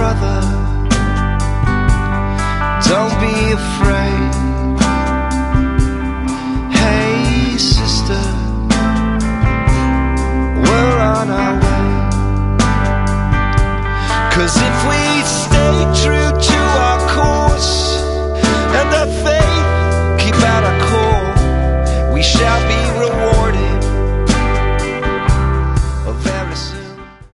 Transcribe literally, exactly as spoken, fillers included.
brother, don't be afraid. Hey sister, we're on our way. 'Cause if we